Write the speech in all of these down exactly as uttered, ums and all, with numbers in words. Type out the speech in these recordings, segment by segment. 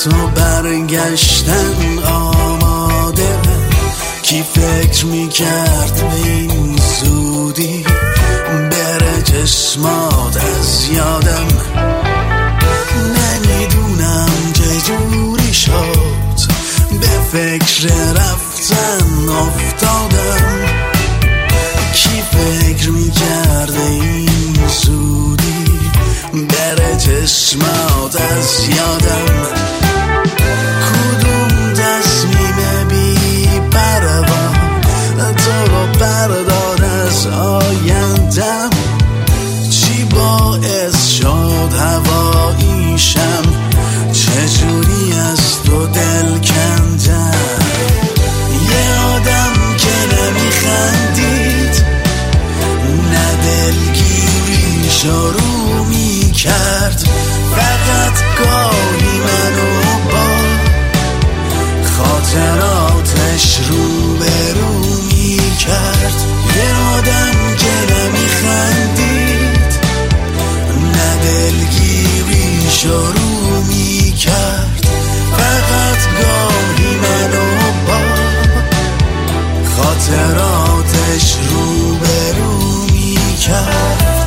تو برگشتن آماده، کی فکر میکرد به این زودی بره چشمات از یادم. نمیدونم چجوری شد به فکر رفتن افتادم، کی فکر میکرده این زودی بره چشمات از یادم. کدوم تصمیم بی پروا تو رو بردار از آیندم، چی باعث شد هواییشم، چجوری از تو دل کندم. یه آدم که نمیخندید، نه دلگیری شروع میکرد، فقط گاهی منو با خاطراتش رو به رو میکرد. یه آدم که نمیخندید، نه دلگیری شروع میکرد، فقط گاهی منو با خاطراتش رو به رو میکرد.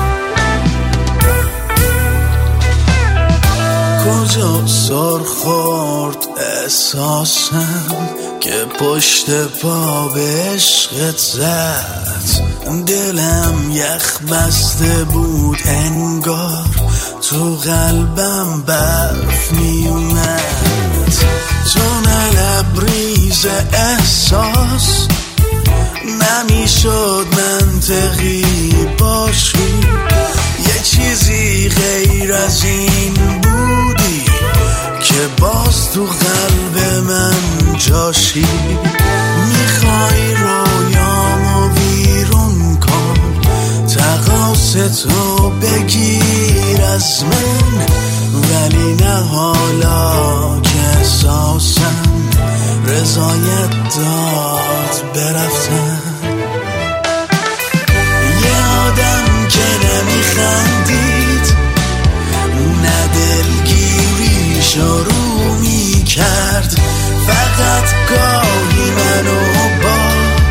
کجا سر خورد احساسم که پشت پا به عشقت زد، دلم یخ بسته بود انگار تو قلبم برف میومد. تو نه لبریز احساس، نمیشد منطقی باشی، یه چیزی غیر از این بودی که باز تو قلب من جاشی. میخوای رویامو بیرون کن، تقاص تو بگیر از من، ولی نه حالا که احساسم رضایت داد برفتن. یه آدم که نمیخندید، نه دلگیری شروع میکرد، فقط گاهی منو با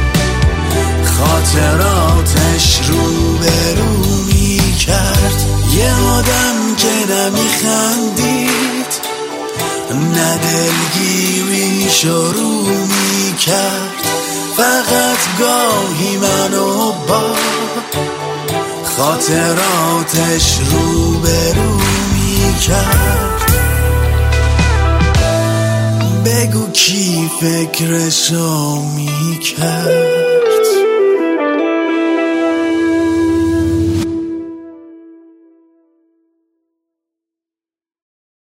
خاطراتش رو به رو میکرد. یه آدم که نمیخندید، نه دلگیری شروع میکرد، فقط گاهی منو با خاطراتش رو به رو میکرد. بگو کی فکرشو میکرد.